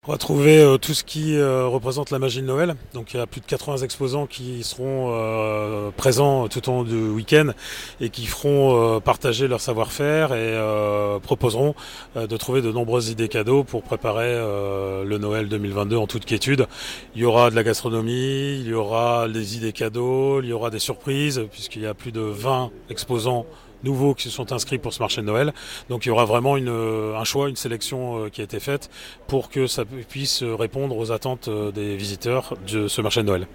On va trouver tout ce qui représente la magie de Noël. Donc il y a plus de 80 exposants qui seront présents tout au long du week-end et qui feront partager leur savoir-faire et proposeront de trouver de nombreuses idées cadeaux pour préparer le Noël 2022 en toute quiétude. Il y aura de la gastronomie, il y aura des idées cadeaux, il y aura des surprises puisqu'il y a plus de 20 exposants nouveaux qui se sont inscrits pour ce marché de Noël. Donc il y aura vraiment un choix, une sélection qui a été faite pour que ça puisse répondre aux attentes des visiteurs de ce marché de Noël.